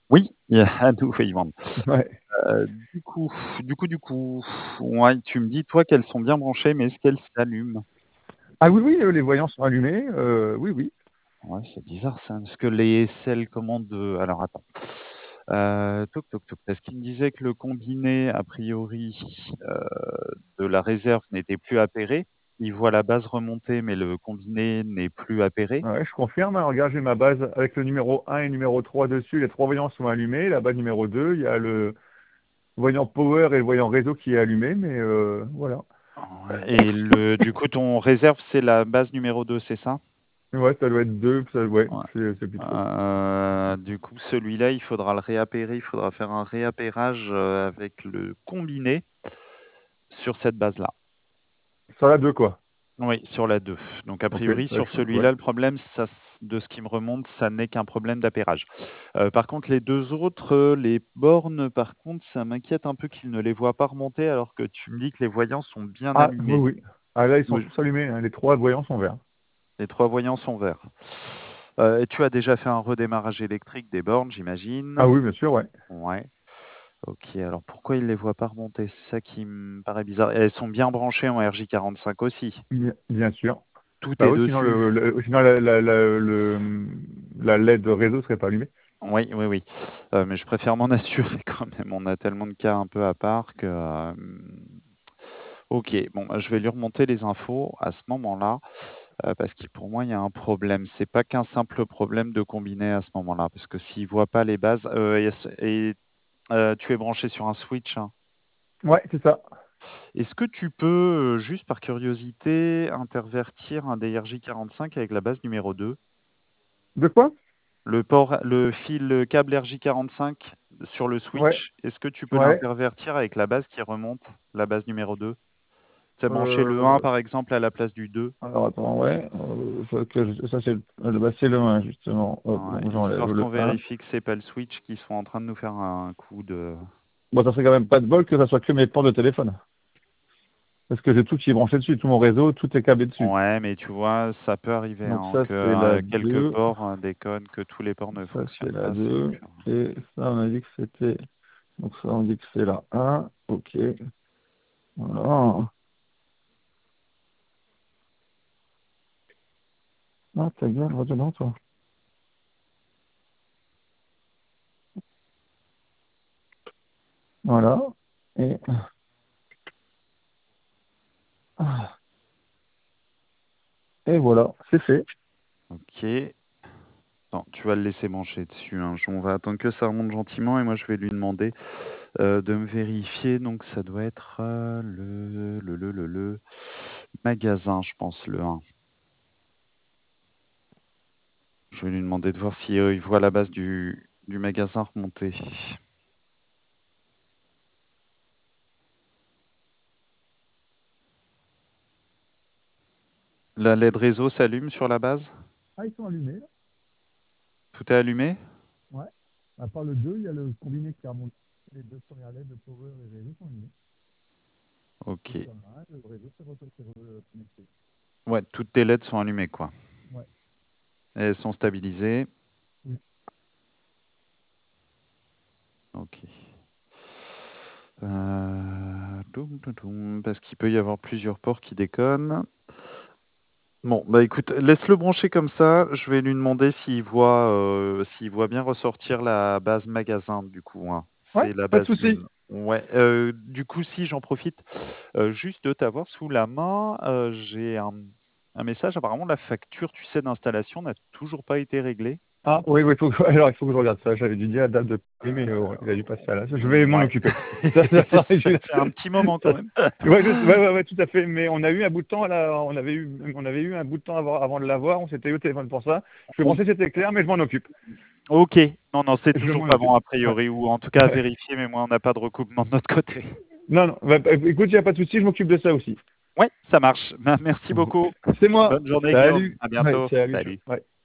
Oui, il y a à nouveau Yvan. Ouais. Heu, du coup du coup, ouais, tu me dis, toi, qu'elles sont bien branchées, mais est-ce qu'elles s'allument? Ah oui, oui, les voyants sont allumés, oui, oui. Ouais, c'est bizarre ça, parce que celles comment de alors attends, toc toc toc, parce qu'il me disait que le combiné a priori, de la réserve n'était plus appairé. Il voit la base remonter, mais le combiné n'est plus appairé. Ouais, je confirme, hein, regarde, j'ai ma base avec le numéro 1 et numéro 3 dessus, les 3 voyants sont allumés. La base numéro 2, il y a le voyant power et le voyant réseau qui est allumé, mais voilà. Ouais et du coup, ton réserve, c'est la base numéro 2, c'est ça? Ouais, ça doit être 2, ça, ouais, Ouais. c'est plus trop. Du coup, celui-là, il faudra le réappairer, il faudra faire un réappairage, avec le combiné sur cette base-là. Ça a 2, quoi. Oui, sur la 2. Donc a Ok, priori, bah, sur ouais. celui-là, le problème, ça s de ce qui me remonte, ça n'est qu'un problème d'appairage. Par contre, les 2 autres, les bornes, par contre, ça m'inquiète un peu qu'ils ne les voient pas remonter alors que tu me dis que les voyants sont bien Ah, oui, allumés. oui. Ah, là, ils sont Oui, tous allumés, hein, les 3 voyants sont verts. les 3 voyants sont verts. Et tu as déjà fait un redémarrage électrique des bornes, Ah j'imagine? oui, bien sûr, ouais. Ouais. OK, alors pourquoi il les voit pas remonter? C'est ça qui me paraît bizarre. Et elles sont bien branchées en RJ45 aussi? Bien sûr. Tout Bah est oui, sinon, dessus? sinon la LED réseau serait pas allumée. Oui, oui, oui. Mais je préfère m'en assurer quand même. On a tellement de cas un peu à part que, OK, bon, bah, je vais lui remonter les infos à ce moment-là, parce que pour moi, il y a un problème. C'est pas qu'un simple problème de combiné à ce moment-là, parce que s'il voit pas les bases, tu es branché sur un switch, hein? Ouais, c'est ça. Est-ce que tu peux, juste par curiosité, intervertir un DRJ45 avec la base numéro 2? De quoi? Le fil, câble RJ45 sur le Ouais, switch, est-ce que tu peux ouais. l'intervertir avec la base qui remonte, la base numéro 2? Tu sais, brancher le 1 Euh, par exemple à la place du 2? alors attends, ouais. Ça, c'est bah, c'est le 1, justement. Hop, Ouais, donc j'enlève histoire le qu'on 1. vérifie que c'est pas le switch qui sont en train de nous faire un coup de Bon, ça serait quand même pas de bol que ça soit que mes ports de téléphone. Parce que j'ai tout qui est branché dessus, tout mon réseau, tout est câblé dessus. ouais, mais tu vois, ça peut arriver, Donc hein, ça, que, c'est la quelques 2. ports, déconnent, que tous les ports ne Ça, c'est fonctionnent la pas, c'est 2. dur. Et ça, on a dit que c'était... Donc ça, on dit que c'est la 1. Ok. Voilà. Ah, ta gueule, va dedans, toi. Voilà. Et... ah, et voilà, c'est fait. OK. Attends, tu vas le laisser brancher dessus, hein. On va attendre que ça remonte gentiment et moi je vais lui demander, de me vérifier. Donc ça doit être, le magasin, je pense, le 1. Je vais lui demander de voir si, il voit la base du magasin remonter. La LED réseau s'allume sur la base? Ah, ils sont allumés, là. Tout est allumé? Ouais. À part le 2, il y a le combiné qui remonte. Les deux premières LED, le power et le réseau sont allumés. C'est OK. pas mal, le réseau s'est reconnecté. Ouais, toutes tes LED sont allumées, quoi. Ouais. Elles sont stabilisées. Oui. OK. Toum toum toum, parce qu'il peut y avoir plusieurs ports qui déconnent. Bon, bah, écoute, laisse-le brancher comme ça. Je vais lui demander s'il voit bien ressortir la base magasin, du coup, hein. Ouais, C'est la pas de base souci. 1. Ouais, du coup, si j'en profite, juste de t'avoir sous la main, j'ai un message. Apparemment, la facture, tu sais, d'installation n'a toujours pas été réglée. Ah, oui, oui, alors il faut que je regarde ça. J'avais dû dire la date de prix, mais ouais, il a dû passer à là. Je vais m'en Ouais, occuper. Ça ça fait un petit moment quand même. ouais, ouais, tout à fait. Mais on a eu un bout de temps, là, on avait eu un bout de temps avant de l'avoir. On s'était eu au téléphone pour ça. Je vais On penser que c'était clair, mais je m'en occupe. OK. Non, non, c'est Je toujours m'en pas bon occupe. a Ouais. priori ou en tout cas à vérifier, mais moi, on n'a pas de recoupement de notre côté. Non, non. Écoute, il n'y a pas de souci. Je m'occupe de ça aussi. Ouais, ça marche. Ben, merci beaucoup. C'est moi. Bonne journée, Guillaume. Salut. À Ouais, bientôt. salut. Salut. Ouais.